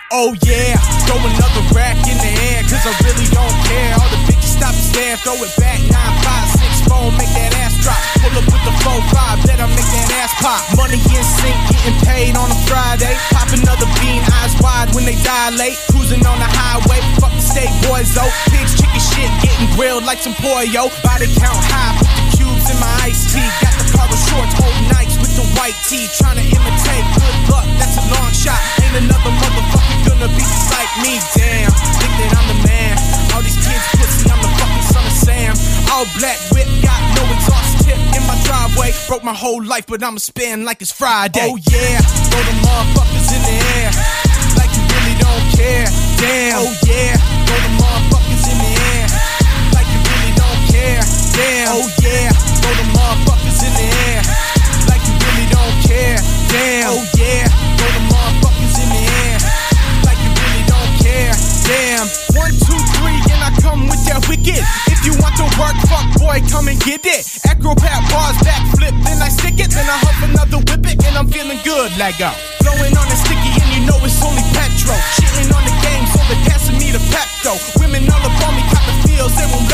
Oh yeah, throw another rack in the air, cause I really don't care. All the bitches stop and stare, throw it back. 9, 5, 6, 4, make that ass drop. Pull up with the 4, 5, let her make that ass pop. Money in sync, getting paid on a Friday. Pop another bean, eyes wide when they dilate. Cruising on the highway, fuck the state boys, oh. Pigs, chicken shit, getting grilled like some pollo. Body count high, put the cubes in my iced tea. Got the cargo shorts, old nights with the white tee. Trying to imitate good luck, that's a long shot. Ain't another motherfucker gonna be just like me, damn. Think that I'm the man. All these kids pussy, I'm the fucking son of Sam. All black whip, got no exhaust tip in my driveway. Broke my whole life, but I'ma spend like it's Friday. Oh yeah, throw the motherfuckers in the air, like you really don't care. Damn. Oh yeah, throw the motherfuckers in the air, like you really don't care. Damn. Oh yeah, throw the motherfuckers in the air, like you really don't care. Damn. Oh yeah, throw the motherfuckers in the air, like you really don't care. Damn. 1, 2, 3, and I come with that wicked. If you want to work, fuck boy, come and get it. Acrobat bars, backflip, then I stick it. Then I huff another whip it, and I'm feeling good, let go. Blowing on the sticky, and you know it's only petrol. Shitting on the game, so they're passing me the Pepto. Women all up on me, cop the feels, they won't